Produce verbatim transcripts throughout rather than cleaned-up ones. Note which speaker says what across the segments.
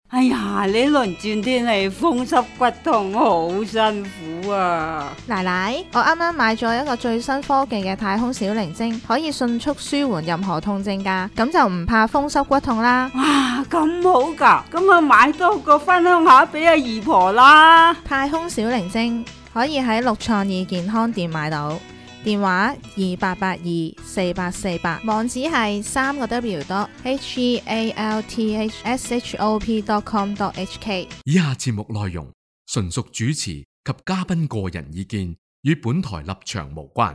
Speaker 1: 哎呀，呢輪轉天氣風濕骨痛，好辛苦啊！
Speaker 2: 奶奶，我啱啱買咗一個最新科技嘅太空小靈精，可以迅速舒緩任何痛症㗎，咁就唔怕風濕骨痛啦。
Speaker 1: 哇，咁好噶，咁啊買多個分享下俾阿姨婆啦。
Speaker 2: 太空小靈精可以喺六創意健康店買到，電話二八八二四八四八，網址係三個 W dot H E A L T H S H O P dot com dot H K。
Speaker 3: 以下節目內容純屬主持及嘉賓個人意見，與本台立場無關。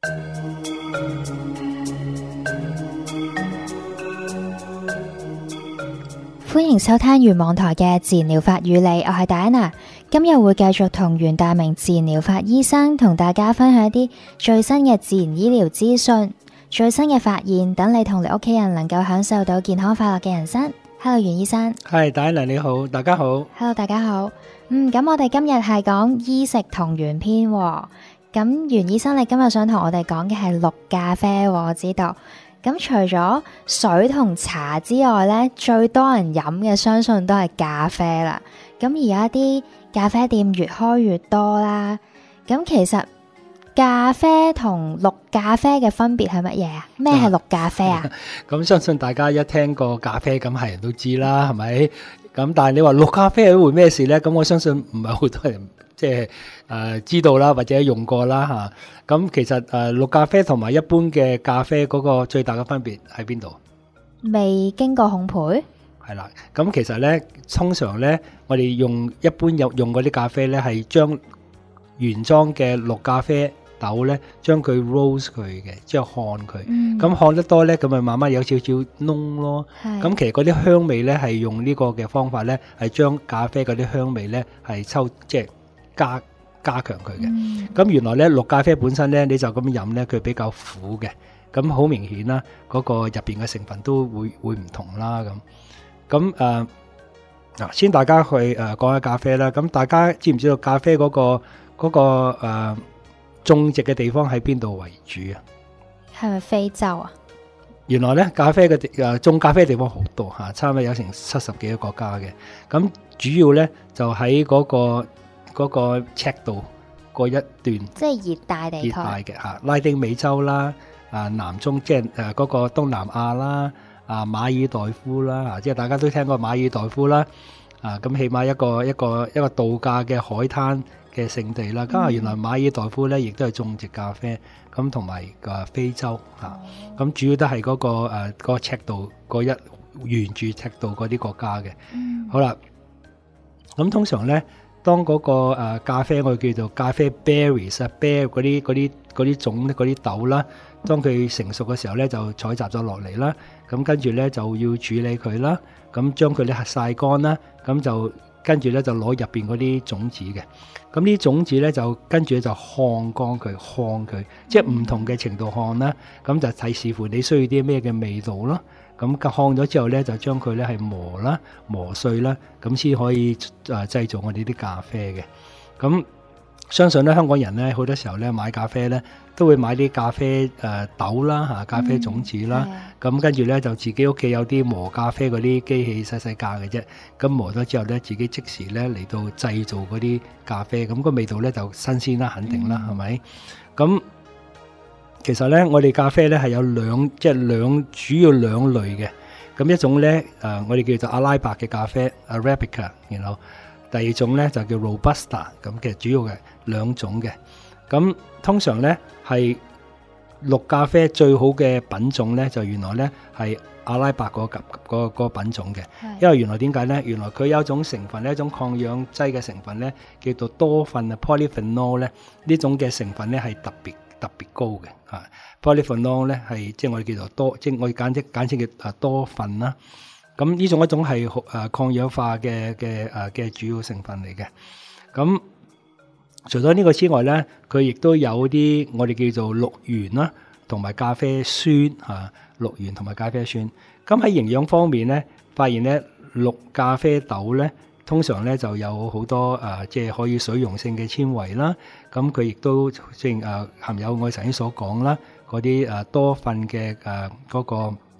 Speaker 4: 歡迎收聽原網台嘅自然療法與你，我係戴安娜。今日會繼續同袁大明自然療法醫生同大家分享一啲最新嘅自然醫療資訊、最新嘅發現，等你同你屋企人能夠享受到健康快樂嘅人生。Hello， 袁醫生。
Speaker 5: 係，戴安娜你好，大家好。
Speaker 4: Hello， 大家好。嗯，咁我哋今日係講醫食同源篇喎。咁袁醫生，你今日想同我哋講嘅係綠咖啡喎，我知道。咁除咗水同茶之外呢，最多人飲嘅相信都係咖啡啦。咁而家啲咖啡店越開越多啦。咁其實咖啡同綠咖啡嘅分別係乜嘢啊？咩係綠咖啡啊？
Speaker 5: 咁相信大家一聽過咖啡，咁係人都知啦，係咪？咁但係你話綠咖啡會咩事呢？咁我相信唔係好多人即係誒知道啦，或者用過啦嚇。咁其實誒綠咖啡同埋一般嘅咖啡嗰個最大嘅分別喺邊度？
Speaker 4: 未經過烘焙。
Speaker 5: 係啦，咁其實咧，通常咧，我哋用一般有用嗰啲咖啡咧，係將原裝嘅綠咖啡豆咧，將佢 roast 佢嘅，即係烘佢。
Speaker 4: 嗯。
Speaker 5: 咁烘得多咧，咁咪慢慢有少少燶咯。
Speaker 4: 係。
Speaker 5: 咁其實嗰啲香味咧，係用呢個嘅方法咧，係將咖啡嗰啲香味咧，係抽即係加加強佢嘅。
Speaker 4: 嗯。
Speaker 5: 咁原來咧，綠咖啡本身咧，你就咁飲咧，佢比較苦嘅。咁好明顯啦，嗰個入邊嘅成分都會會唔同啦咁。咁誒嗱，先大家去誒講下咖啡啦。咁大家知唔知道咖啡嗰個嗰個誒種植嘅地方喺邊度為主啊？
Speaker 4: 係咪非洲啊？
Speaker 5: 原來咧，咖啡嘅誒種咖啡嘅地方好多嚇，差唔多有成七十幾個國家嘅。咁主要咧就喺嗰個嗰個赤道嗰一段，
Speaker 4: 即係熱帶地區。
Speaker 5: 熱帶嘅嚇，拉丁美洲啦，啊南中即係誒嗰個東南亞啦。啊，馬爾代夫啦，啊，即係大家都聽過馬爾代夫啦，啊，咁起碼一個一個一個度假嘅海灘嘅勝地啦。咁啊、嗯，原來馬爾代夫咧，亦都係種植咖啡，咁同埋個非洲嚇，咁、哦啊、主要都係嗰、嗰個誒、啊嗰個赤道嗰一沿住赤道嗰啲國家嘅。嗯、好啦，咁通常咧，當嗰、嗰個、啊、咖啡我哋叫做咖啡 berries 啊 bear 嗰啲嗰啲嗰啲種嗰啲豆啦。當佢成熟嘅時候咧，就採集咗落嚟啦。咁跟住咧就要處理佢啦。咁將佢咧曬乾啦。咁就跟住咧就攞入邊嗰啲種子嘅。咁呢啲種子咧就跟住咧就烘乾佢，烘佢，即係唔同嘅程度烘啦。咁就睇視乎你需要啲咩嘅味道咯。咁烘咗之後咧，就將佢咧係磨啦、磨碎啦，咁先可以誒製造我哋啲咖啡嘅。咁相信咧，香港人咧好多時候咧買咖啡咧，都會買啲咖啡誒、呃、豆啦嚇，咖啡種子啦。咁、嗯、跟住咧就自己屋企有啲磨咖啡嗰啲機器細細架嘅啫。咁磨咗之後咧，自己即時咧嚟到製造嗰啲咖啡，咁、那個味道咧就新鮮啦，肯定啦，係咪、嗯？咁其實咧，我哋咖啡咧係有兩即係兩主要兩類嘅。咁一種咧誒、呃，我哋叫做阿拉伯嘅咖啡 Arabica， 然後第二種咧就叫 Robusta， 咁其實主要嘅兩種嘅。咁通常咧係綠咖啡最好嘅品種咧，就原來咧係阿拉伯嗰個嗰個品種嘅。因為原來點解咧？原來佢有一種成分咧，一種抗氧劑嘅成分咧，叫做多酚啊 polyphenol 咧，呢種嘅成分咧係特別特別高嘅嚇。polyphenol 咧係即係我哋叫做多，即係我哋簡稱簡稱叫啊多酚啦。咁呢種一種係誒抗氧化嘅嘅誒嘅主要成分嚟嘅。咁除咗呢個之外咧，佢亦都有啲我哋叫做綠原啦，同埋咖啡酸嚇，綠原同埋咖啡酸。咁喺營養方面咧，發現咧綠咖啡豆咧，通常咧就有好多誒，即係可以水溶性嘅纖維啦。咁佢亦都即係誒含有我哋頭先所講啦，嗰啲誒多酚嘅誒嗰個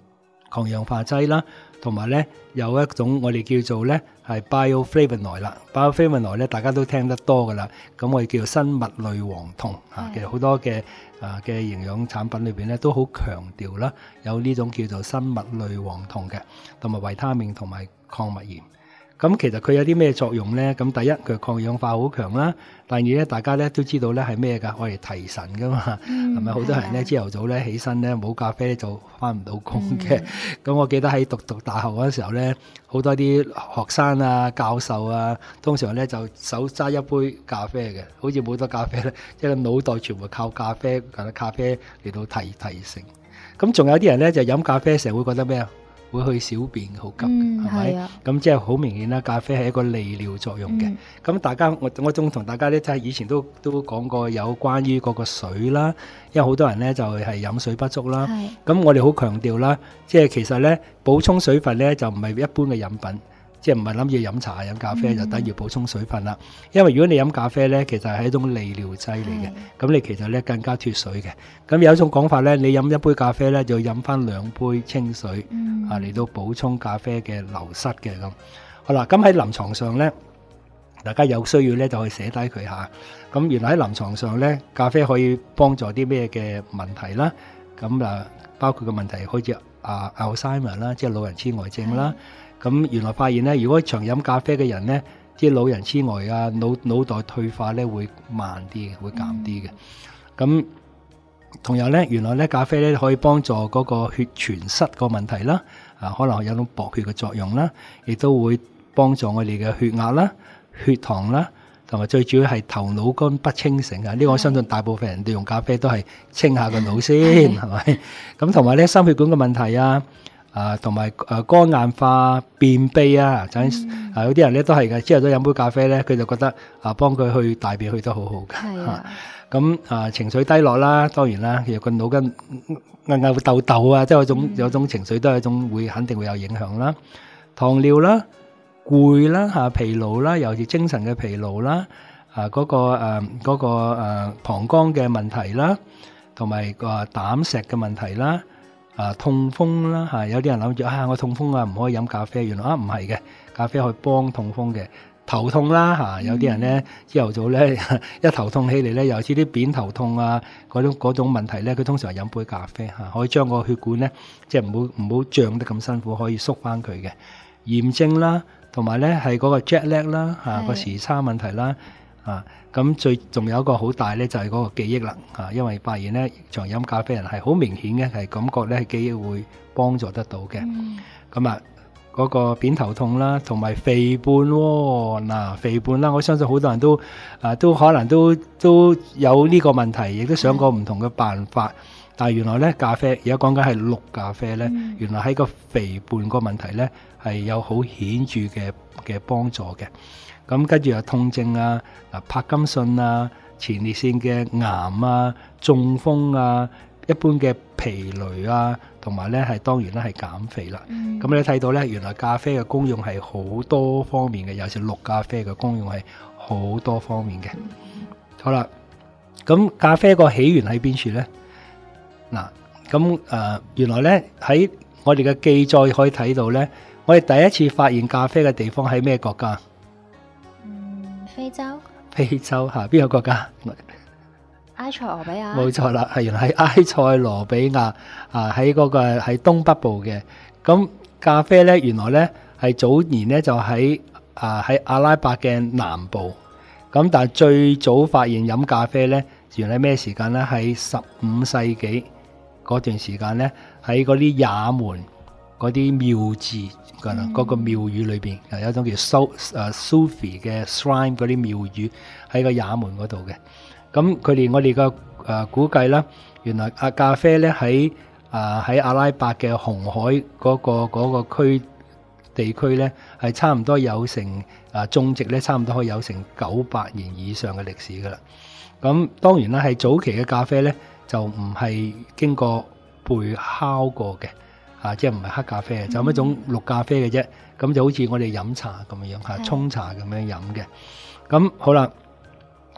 Speaker 5: 抗氧化劑啦，同埋咧有一種我哋叫做咧係 bioflavonoid 啦 ，bioflavonoid 咧大家都聽得多噶啦，咁我哋叫做生物類黃酮嚇，其實好多嘅啊嘅營養產品裏邊咧都好強調啦，有呢種叫做生物類黃酮嘅，同埋維他命同埋礦物鹽。咁其實佢有啲咩作用咧？咁第一佢抗氧化好強啦，第二咧大家咧都知道咧係咩㗎？我哋提神㗎嘛，係咪好多人咧朝頭早咧起身咧冇咖啡就返唔到工嘅？咁、嗯、我記得喺讀讀大學嗰陣時候咧，好多啲學生啊、教授啊，通常咧就手揸一杯咖啡嘅，好似冇得咖啡咧，即係腦袋全部靠咖啡，咖啡嚟到提提神。咁仲有啲人咧就飲咖啡成日會覺得咩啊？會去小便好急，係咪？咁即係好明顯啦，咖啡係一個利尿作用嘅。咁、嗯、大家我我仲同大家咧，即係以前都都講過有關於嗰個水啦，因為好多人咧就係、是、飲水不足啦。咁我哋好強調啦，即係其實咧補充水分咧就唔係一般嘅飲品。即係唔係諗住飲茶飲咖啡就等於補充水分啦、嗯？因為如果你飲咖啡咧，其實係一種利尿劑嚟嘅，咁你其實咧更加脫水嘅。咁有一種講法咧，你飲一杯咖啡咧，就要飲翻兩杯清水、嗯、啊嚟到補充咖啡嘅流失嘅咁。好啦，咁喺臨床上咧，大家有需要咧就可以寫低佢下。咁原來喺臨床上咧，咖啡可以幫助啲咩嘅問題啦？咁啊，包括個問題好似啊 Alzheimer 啦，即係老人痴呆症啦。咁原來發現咧，如果長飲咖啡嘅人咧，啲老人痴呆啊、腦腦袋退化咧會慢啲嘅，會減啲嘅。咁、嗯、同樣咧，原來咧咖啡咧可以幫助嗰個血栓塞個問題啦，啊可能有種薄血嘅作用啦，亦都會幫助我哋嘅血壓啦、血糖啦，同埋最主要係頭腦乾不清醒啊！呢、這個我相信大部分人都用咖啡都係清下個腦先，係咪？咁同埋咧心血管嘅問題啊。啊，同埋誒肝硬化、便秘啊，就係、嗯、啊有啲人咧都係嘅，朝頭早飲杯咖啡咧，佢就覺得啊幫佢去大便去得好好嘅。係啊，咁啊情緒低落啦，當然啦，其實個腦筋硬硬會痘痘啊，即係有種、嗯、有種情緒都係一種會肯定會有影響啦。糖尿啦、攰啦、嚇疲勞啦，尤其精神嘅疲勞啦，啊嗰、嗰個誒嗰、啊嗰個啊、膀胱嘅問題啦，同埋個膽石嘅問題啦。啊痛風啦嚇，有啲人諗住啊我痛風啊唔可以飲咖啡，原來啊唔係嘅，咖啡可以幫痛風嘅。頭痛啦嚇，有啲人咧朝頭早咧一頭痛起嚟咧，尤其是啲扁頭痛啊嗰種嗰種問題咧，佢通常係飲杯咖啡嚇，可以將個血管咧即係唔好唔好脹得咁辛苦，可以縮翻佢嘅。炎症啦，同埋咧係嗰個 jet lag 啦嚇，個時差問題啦。啊，咁最仲有一個好大咧，就係、是、嗰個記憶啦，啊，因為發現咧常飲咖啡人係好明顯嘅，係感覺咧係記憶會幫助得到嘅。咁、嗯、啊，嗰、那個扁頭痛啦，同埋肥胖喎、哦，嗱、啊、肥胖啦，我相信好多人都啊都可能都都有呢個問題，亦都想過唔同嘅辦法，嗯、但係原來咧咖啡而家講緊係綠咖啡咧、嗯，原來喺個肥胖個問題咧係有好顯著嘅嘅幫助嘅。咁跟住又痛症啊、啊帕金遜啊、前列腺嘅癌啊、中風啊、一般嘅疲累啊，同埋咧係當然咧係減肥啦。咁、嗯、你睇到咧，原來咖啡嘅功用係好多方面嘅，尤其是綠咖啡嘅功用係好多方面嘅、嗯。好啦，咁咖啡個起源喺邊處咧？嗱，咁誒原來咧喺我哋嘅記載可以睇到咧，我哋第一次發現咖啡嘅地方喺咩國家？
Speaker 4: 非洲，
Speaker 5: 非洲嚇邊個國家？
Speaker 4: 埃塞俄比亞，冇
Speaker 5: 錯啦，係原來喺埃塞羅比亞啊，喺嗰個喺東北部嘅。咁咖啡咧，原來咧係早年咧就喺啊喺阿拉伯嘅南部。咁但係最早發現飲咖啡咧，原來咩時間咧？喺十五世紀嗰段時間咧，喺嗰啲也門嗰啲廟寺。嗰、嗯那個廟宇裏邊有一種叫蘇誒蘇菲嘅 shrine 嗰啲廟宇喺個也門嗰度嘅。咁佢哋我哋嘅誒估計啦，原來阿咖啡咧喺啊喺阿拉伯嘅紅海嗰、那個嗰、那個區地區咧係差唔多有成啊種植咧差唔多可以有成九百年以上嘅歷史噶啦。咁當然啦，係早期嘅咖啡咧就唔係經過焙烤過嘅。啊，即係唔係黑咖啡嘅，就咁一種綠咖啡嘅啫。咁就好似我哋飲茶咁樣樣嚇，沖茶咁樣飲嘅。咁好啦，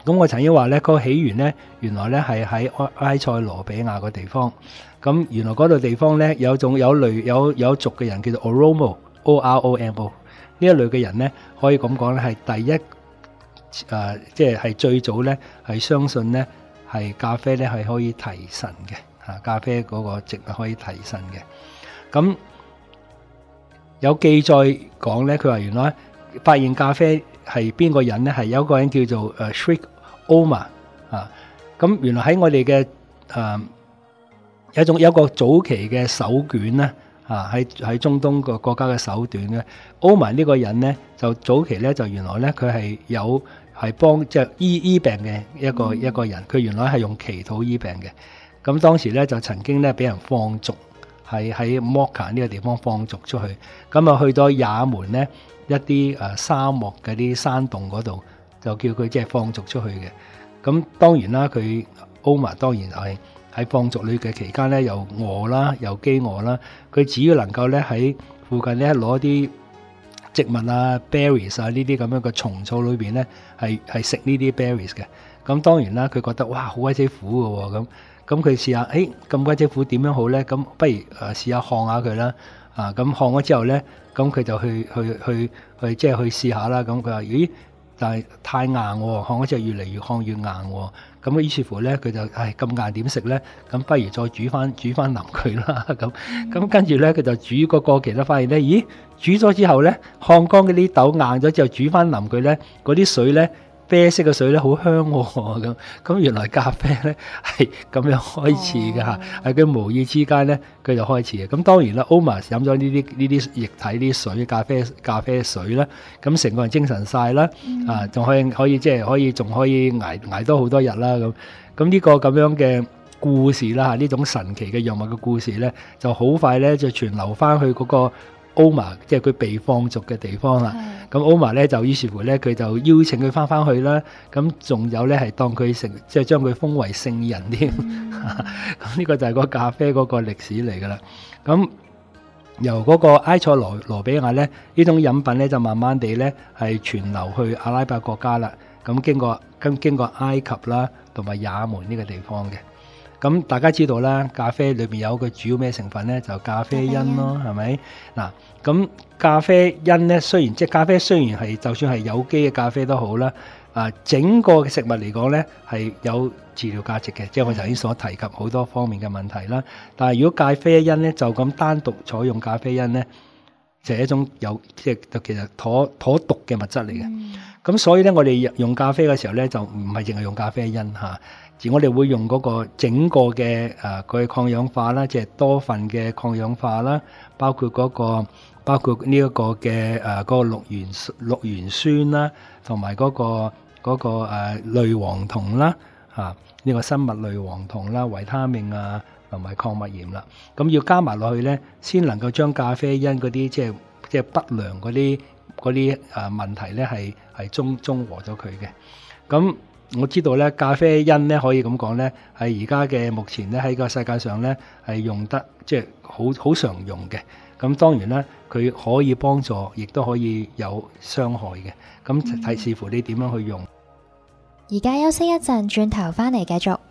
Speaker 5: 咁我曾經話咧，嗰個起源咧，原來咧係喺埃塞羅比亞個地方。咁原來嗰度地方咧，有種有類有有族嘅人叫做 Oromo，O R O M O 呢一類嘅人咧，可以咁講咧係第一誒，即係係最早咧係相信咧係咖啡咧係可以提神嘅嚇，咖啡嗰個植物可以提神嘅。咁有記載講咧，佢話原來發現咖啡係邊個人咧？係有一個人叫做誒 Sri Omar 啊。咁原來喺我哋嘅誒有一種有一個早期嘅手卷咧啊，喺喺中東個國家嘅手段咧。Omar 呢個人咧就早期咧就原來咧佢係有係幫即係醫醫病嘅一個、嗯、一個人，佢原來係用祈禱醫病嘅。咁當時咧就曾經咧俾人放逐。係喺摩卡呢個地方放逐出去，咁啊去到也門咧一啲誒沙漠嗰啲山洞嗰度，就叫佢即係放逐出去嘅。咁當然啦，佢歐瑪當然係喺放逐裏嘅期間咧，又餓啦，又飢餓啦。佢只要能夠咧喺附近咧攞啲植物啊、berries 啊呢啲咁樣嘅蟲草裏邊咧，係係食呢啲 berries 嘅。咁當然啦，佢覺得哇好鬼死苦嘅喎咁。咁佢試下，誒咁鬼隻苦點樣好咧？咁不如誒試下烘下佢啦，啊咁烘咗之後咧，咁佢就去去去去即係去試下啦。咁佢話：咦，但係太硬喎，烘咗之後越嚟越烘越硬喎。咁於是乎咧，佢就唉咁硬點食咧？咁不如再煮翻煮翻腍佢啦。咁咁跟住咧，佢就煮個過期咧，發現咧，咦煮咗之後咧，烘乾嗰啲豆硬咗之後，煮翻腍佢咧，嗰啲水咧。啡色嘅水咧好香喎，咁咁原來咖啡咧係咁樣開始嘅嚇，喺佢無意之間咧佢就開始嘅。咁當然啦，Omar飲咗呢啲呢啲液體啲水咖啡咖啡水啦，咁成個人精神晒啦，嗯、啊仲可以可以即係可以仲可以捱捱多好多日啦咁。咁呢個咁樣嘅故事啦嚇，呢種神奇嘅藥物嘅故事咧，就好快咧就傳流翻去嗰個Omar即係佢被放逐嘅地方啦。咁 Omar 咧就於是乎咧，佢就邀請佢翻翻去啦。咁仲有咧係當佢成即係將佢封為聖人添。咁呢、嗯、個就係個咖啡嗰個歷史嚟噶啦。咁由嗰個埃塞羅羅比亞咧，呢種飲品咧就慢慢地咧係傳流去阿拉伯國家啦。咁經過跟經過埃及啦，同埋也門呢個地方嘅。咁大家知道啦，咖啡裏邊有個主要咩成分咧？就咖啡因咯，係咪？嗱，咁咖啡因咧，雖然即係咖啡雖然係就算係有機嘅咖啡都好啦，啊，整個嘅食物嚟講咧係有治療價值嘅，即係我頭先所提及好多方面嘅問題啦。但係如果咖啡因咧就咁單獨採用咖啡因咧，就係一種有即係其實妥妥毒嘅物質嚟嘅。咁、嗯、所以咧，我哋用咖啡嘅時候咧，就唔係淨係用咖啡因嚇。而我哋會用嗰個整個嘅誒佢抗氧化啦，即係多份嘅抗氧化啦，包括嗰個包括呢一個嘅誒嗰個綠原綠原酸啦，同埋嗰個嗰個誒類黃酮啦，嚇呢個生物類黃酮啦、維他命啊同埋礦物鹽啦，咁要加埋落去咧，先能夠將咖啡因嗰啲即係即係不良嗰啲嗰啲誒問題咧係係中中和咗佢嘅，咁。我知道咧，咖啡因咧可以咁講咧，係而家嘅目前咧喺個世界上咧係用得即係好好常用嘅。咁當然啦，佢可以幫助，亦都可以有傷害嘅。咁睇視乎你點樣去用。
Speaker 4: 而家休息一陣，轉頭翻嚟繼續。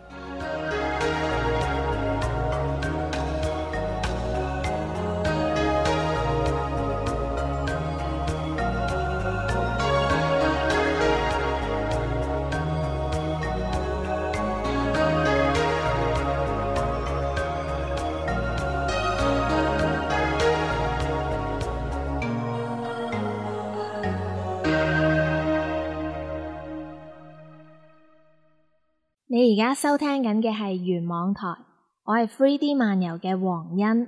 Speaker 2: 你而家收聽緊嘅係原網台，我係 three D 漫遊嘅黃欣。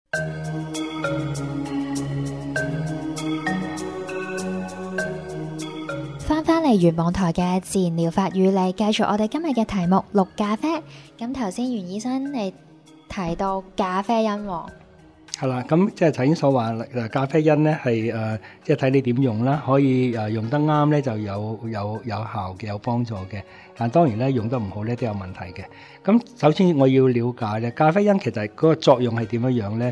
Speaker 4: 翻返嚟原網台嘅自然療法與你，繼續我哋今日嘅題目綠咖啡。咁頭先袁醫生你提到咖啡因喎。
Speaker 5: 係啦，咁即係頭先所話誒咖啡因咧係誒，即係睇你點用啦，可以誒用得啱咧就有有有效嘅，有幫助嘅。但當然咧用得唔好咧都有問題嘅。咁首先我要了解咧，咖啡因其實嗰個作用係點樣樣咧？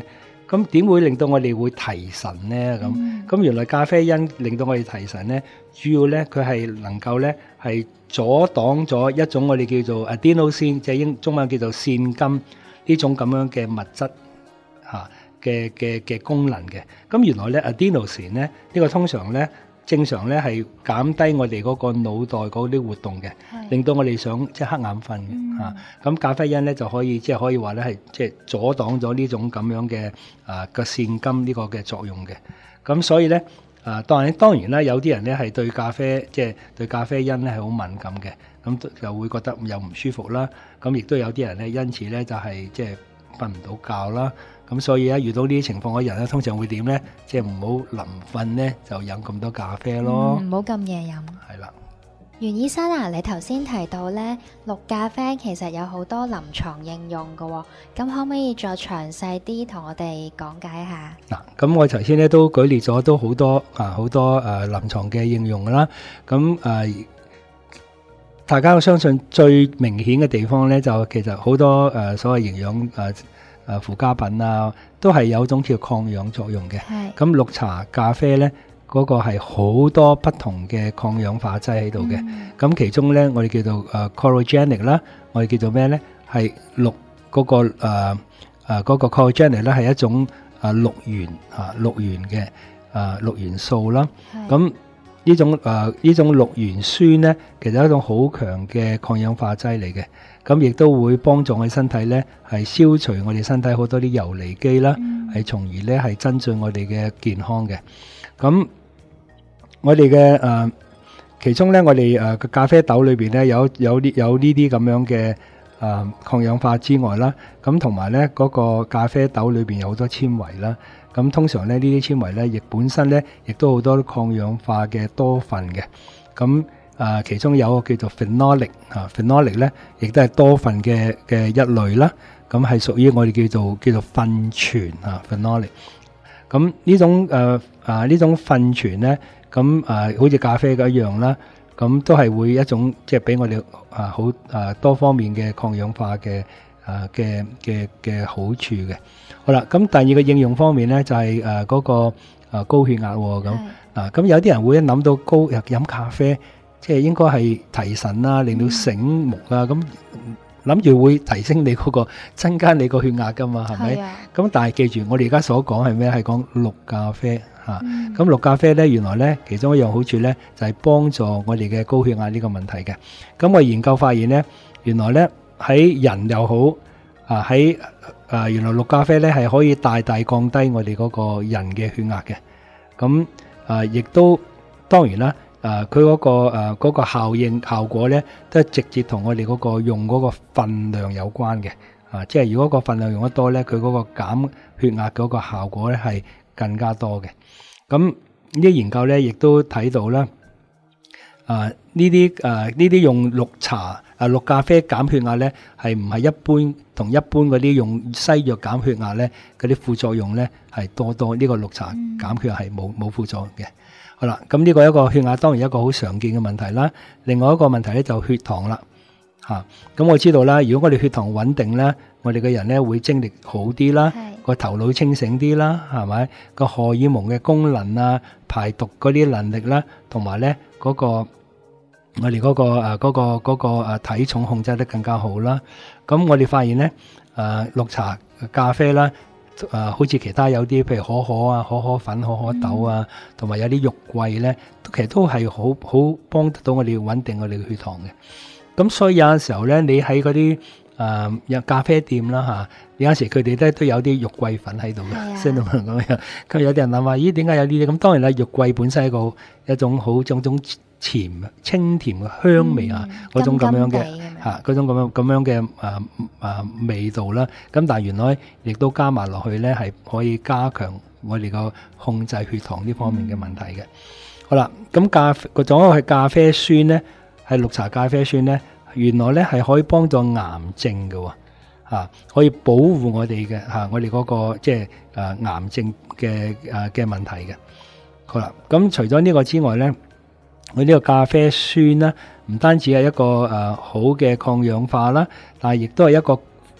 Speaker 5: 咁點會令到我哋會提神呢？咁咁、嗯、原來咖啡因令到我哋提神呢，主要呢，佢係能夠呢係阻擋咗一種我哋叫做 adenosine， 即係英中文叫做腺苷呢種咁樣嘅物質嚇嘅嘅嘅功能嘅。咁原來呢 adenosine 呢，呢、呢個通常呢。正常咧係減低我哋嗰個腦袋嗰啲活動嘅，令到我哋想即係瞌眼瞓嘅嚇。咁咖啡因咧就可以即係可以話咧係即係阻擋咗呢種咁樣嘅啊個腺苷呢個嘅作用嘅。咁所以咧啊，當然當然啦，有啲人咧係對咖啡即係對咖啡因咧係好敏感嘅，咁就會覺得又唔舒服啦。咁亦都有啲人咧因此咧就係即係瞓唔到覺啦。咁所以咧遇到呢啲情況嘅人咧，通常會點咧？即係唔好臨瞓咧就飲咁多咖啡咯，
Speaker 4: 唔好咁夜飲。
Speaker 5: 係啦，
Speaker 4: 袁醫生啊，你頭先提到咧綠咖啡其實有好多臨床應用嘅喎，咁可唔可以再詳細啲同我哋講解下？
Speaker 5: 嗱，咁我頭先咧都舉例咗都好多啊好多誒臨床嘅應用啦。咁誒，大家我相信最明顯嘅地方咧，就其實好多誒所謂營養誒。誒附加品啊，都係有種叫抗氧作用嘅。咁綠茶、咖啡咧，嗰、那個係好多不同嘅抗氧化劑喺度嘅。咁、嗯、其中咧，我哋叫做誒 chlorogenic 啦，我哋叫做咩咧？係綠嗰個誒誒嗰個 chlorogenic 咧，係一種誒綠原啊綠原嘅誒綠元素啦。咁呢種誒呢、呃、種綠原酸咧，其實係一種好強嘅抗氧化劑嚟嘅。咁亦都會幫助我哋身體咧，係消除我哋身體好多啲游離基啦，係、嗯、從而咧係增進我哋嘅健康嘅。咁我哋嘅誒，其中咧我哋誒個咖啡豆裏邊咧有有啲有呢啲咁樣嘅誒、呃、抗氧化之外啦，咁同埋咧嗰個咖啡豆裏邊有好多纖維啦。咁通常咧呢啲纖維咧亦本身咧亦都好多抗氧化嘅多酚嘅。咁啊，其中有個叫做 phenolic 啊 ，phenolic 咧，亦都係多酚嘅嘅一類啦。咁係屬於我哋叫做叫做酚醛啊 ，phenolic。咁呢種誒啊呢種酚醛咧，咁啊好似咖啡嘅一樣啦。咁都係會一種即係俾我哋啊好啊多方面嘅抗氧化嘅啊嘅嘅嘅好處嘅。好啦，咁第二個應用方面咧就係誒嗰個啊高血壓喎咁啊。咁有啲人會一諗到高又飲咖啡。即係應該係提神啊，令到醒目啊，咁諗住會提升你嗰個增加你個血壓噶嘛，係咪？咁但係記住，我哋而家所講係咩？係講綠咖啡嚇。咁綠咖啡咧，原來咧其中一樣好處咧，就係幫助我哋嘅高血壓呢個問題嘅。咁我研究發現咧，原來咧喺人又好啊，喺啊原來綠咖啡咧係可以大大降低我哋嗰個人嘅血壓嘅。咁啊，亦都當然啦。誒佢嗰個誒嗰個效應效果咧，都係直接同我哋嗰個用嗰個分量有關嘅。啊，即係如果個分量用得多咧，佢嗰個減血壓嗰個效果咧係更加多嘅。咁呢啲研究咧，亦都睇到啦。啊，呢啲誒呢啲用綠茶啊綠咖啡減血壓咧，係唔係一般同一般嗰啲用西藥減血壓咧嗰啲副作用咧係多多？呢個綠茶減血係冇冇副作用嘅。好啦，咁呢個一個血壓當然一個好常見嘅問題啦。另外一個問題咧就血糖啦，嚇。咁我知道啦，如果我哋血糖穩定咧，我哋嘅人咧會精力好啲啦，個頭腦清醒啲啦，係咪？個荷爾蒙嘅功能啊、排毒嗰啲能力啦，同埋咧嗰個我哋嗰個誒嗰個嗰個誒體重控制得更加好啦。咁我哋發現咧誒綠茶、咖啡啦。誒、呃、好似其他有啲譬如可可啊、可可粉、可可豆啊，同、嗯、埋有啲肉桂咧，其實都係好好幫得到我哋穩定我哋嘅血糖嘅。咁所以有陣時候咧，你喺嗰啲誒有咖啡店啦嚇、啊，有陣時佢哋咧都有啲肉桂粉喺度嘅，即係咁樣。咁有啲人諗話，咦點解有呢啲？咁當然啦，肉桂本身係一個一種好種種甜清甜嘅香味啊，嗰、嗯、種咁樣嘅嚇，嗰種咁樣咁樣嘅誒誒味道啦。咁但係原來亦都加埋落去咧，係可以加強我哋個控制血糖呢方面嘅問題嘅。嗯、好啦，咁咖個仲有係咖啡酸咧，係綠茶咖啡酸咧，原來咧係可以幫助癌症嘅喎、啊，可以保護我哋嘅嚇，我哋嗰、嗰個即係誒癌症嘅誒嘅問題嘅。好啦，咁除咗呢個之外咧。佢呢個咖啡酸咧，唔單止係一個誒、呃、好嘅抗氧化啦，但係亦都係一個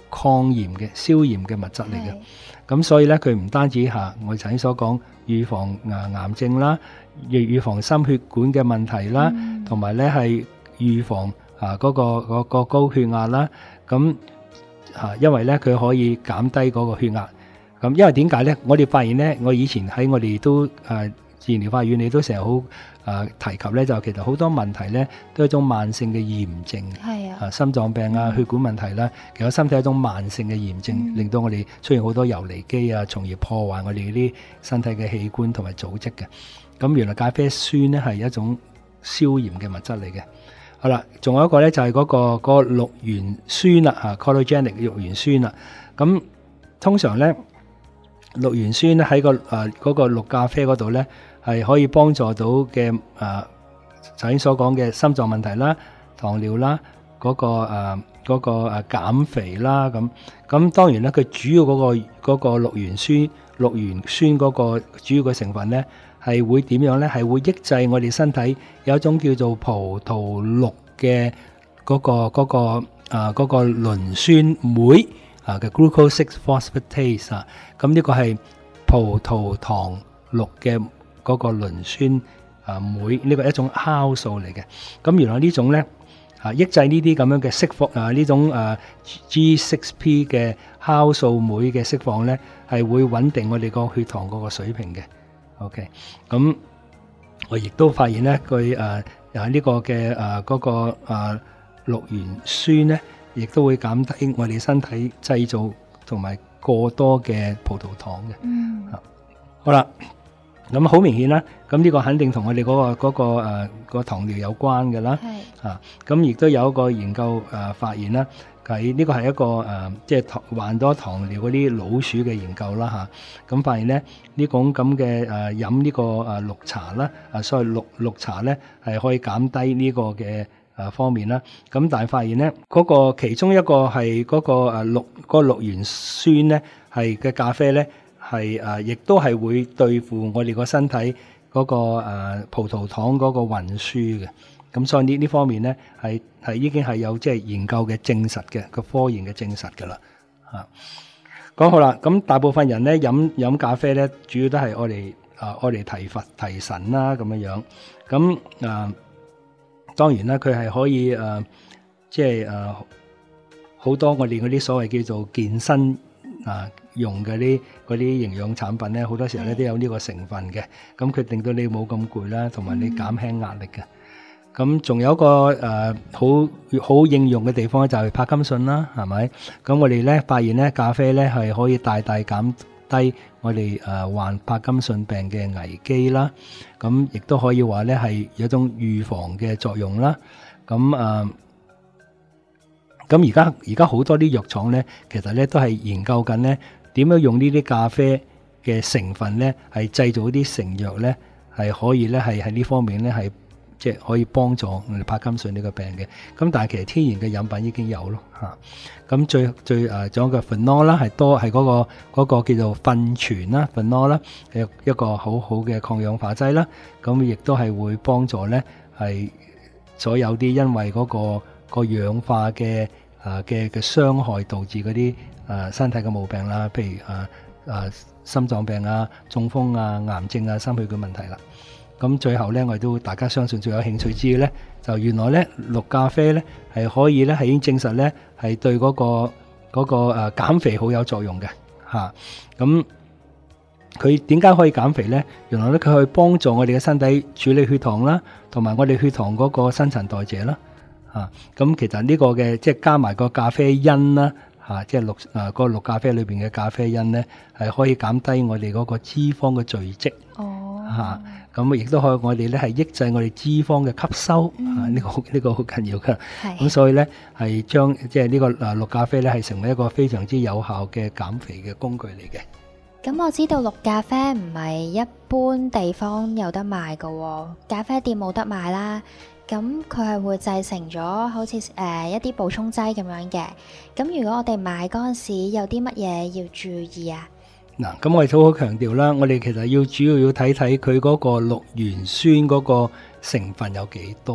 Speaker 5: 抗炎嘅消炎嘅物質嚟嘅。咁所以咧，佢唔單止嚇我哋頭先所講預防啊癌症啦，預預防心血管嘅問題啦，同埋咧係預防啊嗰個嗰個高血壓啦。咁啊，因為咧佢可以減低嗰個血壓。咁因為點解咧？我哋發現咧，我以前喺我哋都誒自然療法院，你都成日好誒提及咧，就其實好多問題咧都係一種慢性嘅炎症，係啊，心臟病啊、血管問題啦，其實身體係一種慢性嘅炎症，嗯、令到我哋出現好多游離基啊，從而破壞我哋啲身體嘅器官同埋組織嘅。咁原來咖啡酸咧係一種消炎嘅物質嚟嘅。好啦，仲有一個咧就係嗰、嗰個、嗰個綠原酸啦，嚇 collagenic 綠原酸啦。咁通常咧。綠原酸咧喺個誒嗰個綠咖啡嗰度咧係可以幫助到嘅誒，頭先所講嘅心臟問題啦、糖尿啦、嗰個誒嗰個誒減肥啦咁。咁當然咧，佢主要嗰個嗰個綠原酸綠原酸嗰個主要嘅成分咧係會點樣咧？係會抑制我哋身體有一種叫做葡萄綠嘅嗰個嗰個誒嗰個磷酸酶。啊嘅 glucose six phosphatase 啊，咁呢個係葡萄糖綠嘅嗰個磷酸啊酶，呢個係一種酵素嚟嘅。咁原來呢種咧啊抑制呢啲咁樣嘅釋放啊呢種啊 G six P 嘅酵素酶嘅釋放咧，係會穩定我哋個血糖嗰個水平嘅。OK，咁我亦都發現咧，佢誒喺呢個嘅誒嗰個誒綠原酸咧。亦都會減低我哋身體製造同埋過多嘅葡萄糖嘅。嗯，好啦，咁好明顯啦。咁呢個肯定同我哋嗰、嗰個嗰、嗰個誒、呃嗰個糖尿有關嘅啦。係啊，咁亦都有一個研究誒、呃、發現啦，喺呢個係一個誒、呃、即係糖患咗糖尿嗰啲老鼠嘅研究啦嚇。咁、啊、發現咧呢種咁嘅誒飲呢個誒綠茶啦，啊所謂綠綠茶咧係可以減低呢個嘅。誒方面啦，咁但係發現咧，嗰、嗰個其中一個係嗰個誒綠嗰個綠原酸咧，係嘅咖啡咧，係誒亦都係會對付我哋個身體嗰、嗰個、呃、葡萄糖嗰個運輸嘅。咁所以呢呢方面咧，係係已經係有即係研究嘅證實嘅個科研嘅證實㗎啦。嚇，講好啦，咁大部分人咧飲飲咖啡咧，主要都係愛嚟啊愛嚟提佛提神啦咁樣樣。咁啊。呃當然啦，佢係可以誒、呃，即係誒好多我哋嗰啲所謂叫做健身啊用嘅啲嗰啲營養產品咧，好多時候咧都有呢個成分嘅。咁佢令到你冇咁攰啦，同埋你減輕壓力嘅。咁仲、嗯、有一個誒好好應用嘅地方咧，就係帕金遜啦，係咪？咁我哋咧發現咧，咖啡咧係可以大大減低我哋誒患帕金遜病嘅危機啦，咁亦都可以話咧係有一種預防嘅作用啦。咁誒，咁而家而家好多啲藥廠咧，其實咧都係研究緊咧點樣用呢啲咖啡嘅成分咧，係製造啲成藥咧，係可以咧係喺呢方面咧係即係可以幫助我哋帕金遜呢個病嘅。咁但係其實天然嘅飲品已經有咯嚇。咁最最誒仲有個 phenol 啦，係多係嗰個嗰個叫做糞醛啦 phenol 啦嘅一個好好嘅抗氧化劑啦。咁亦都係會幫助咧係所有啲因為嗰個個氧化嘅誒嘅嘅傷害導致嗰啲誒身體嘅毛病啦，譬如誒誒心臟病啊、中風啊、癌症啊、心血管問題啦。咁最後咧，我哋都大家相信最有興趣知嘅咧，就原來咧綠咖啡咧係可以咧係已經證實咧係對嗰個嗰個誒減肥好有作用嘅嚇。咁佢點解可以減肥咧？原來咧佢可以幫助我哋嘅身體處理血糖啦，同埋我哋血糖嗰個新陳代謝啦嚇。咁其實呢個嘅即係加埋個咖啡因啦嚇，即係綠誒個綠咖啡裏邊嘅咖啡因咧係可以減低我哋嗰個脂肪嘅聚積哦嚇。咁亦都可以我哋咧係抑制我哋脂肪嘅吸收，嗯、啊呢、呢個呢、呢個好緊要㗎。咁是所以咧係將即係呢個誒綠咖啡咧係成為一個非常之有效嘅減肥嘅工具嚟嘅。
Speaker 4: 咁我知道綠咖啡唔係一般地方有得賣㗎喎，咖啡店冇得賣啦。咁佢係會製成咗好似誒、呃、一啲補充劑咁樣嘅。咁如果我哋買嗰陣時有啲乜嘢要注意啊？
Speaker 5: 嗱，咁我哋都好強調啦，我哋其實要主要要睇睇佢嗰個綠原酸嗰個成分有幾多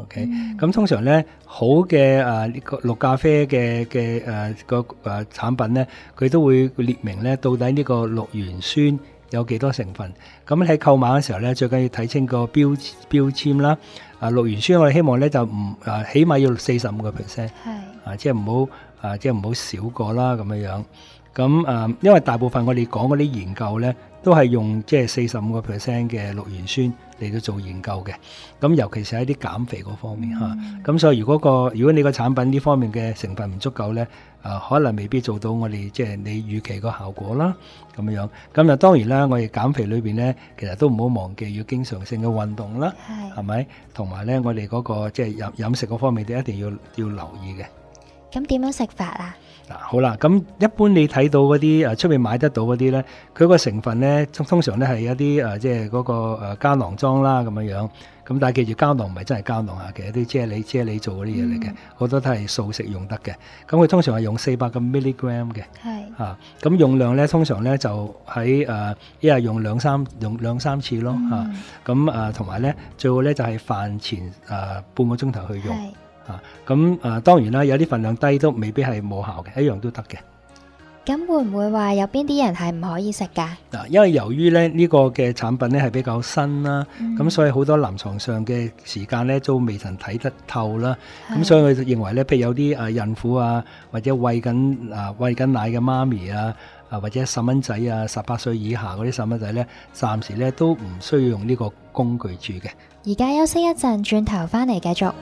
Speaker 5: OK，咁、嗯、通常咧好嘅誒呢個綠咖啡嘅嘅誒個誒產品咧，佢都會列明咧到底呢個綠原酸有幾多成分。咁喺購買嘅時候咧，最緊要睇清個標標籤啦。啊，綠原酸我哋希望咧就唔誒，起碼要四十五個 percent， 係啊，即係唔好啊，即係唔好少過啦咁樣樣。咁誒、呃，因為大部分我哋講嗰啲研究咧，都係用即係四十五個 percent 嘅綠原酸嚟到做研究嘅。咁尤其是喺啲減肥嗰方面嚇。咁、嗯啊、所以如果個如果你個產品呢方面嘅成分唔足夠咧，誒、呃、可能未必做到我哋即係你預期個效果啦咁樣。咁啊當然啦，我哋減肥裏邊咧，其實都唔好忘記要經常性嘅運動啦，係咪？同埋咧，我哋嗰、那個即係飲飲食嗰方面，都一定要要留意嘅。
Speaker 4: 咁點樣食法啊？
Speaker 5: 嗱，好啦，咁一般你睇到嗰啲誒出面買得到嗰啲咧，佢個成分咧通通常咧係一啲誒即係嗰個誒膠囊裝啦咁樣樣。咁但係記住膠囊唔係真係膠囊啊，其實啲啫喱啫喱做嗰啲嘢嚟嘅，好、嗯、多都係素食用得嘅。咁佢通常係用四百個 milligram 嘅，係嚇。咁、啊、用量咧通常咧就喺誒一日用兩三用兩三次咯嚇。咁誒同埋咧最好咧就係、是、飯前誒、呃、半個鐘頭去用。啊，咁誒、呃，當然啦，有啲份量低都未必係冇效嘅，一樣都得嘅。
Speaker 4: 咁會唔會話有邊啲人係唔可以食噶？
Speaker 5: 嗱，因為由於咧呢、這個嘅產品咧係比較新啦，咁、嗯、所以好多臨床上嘅時間咧都未曾睇得透啦。咁所以我認為咧，譬如有啲誒孕婦啊，或者餵緊啊餵緊奶嘅媽咪啊，啊或者細蚊仔啊，十八歲以下嗰啲細蚊仔咧，暫時咧都唔需要用呢個工具住嘅。
Speaker 4: 而家休息一陣，轉頭翻嚟繼續。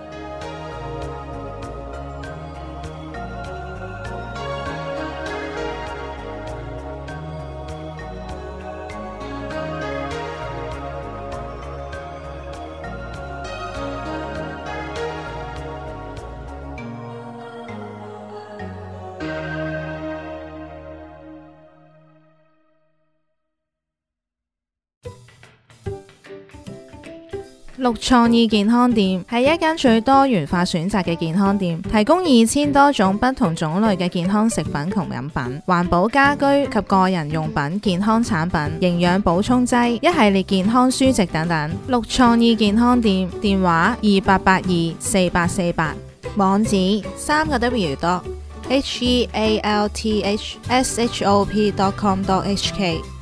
Speaker 2: 綠創意健康店係一間最多元化選擇嘅健康店，提供二千多種不同種類嘅健康食品同飲品、環保家居及個人用品、健康產品、營養補充劑、一系列健康書籍等等。綠創意健康店電話二八八二四八四八，網址三個 W dot H E A L T H S H O P dot com dot H K。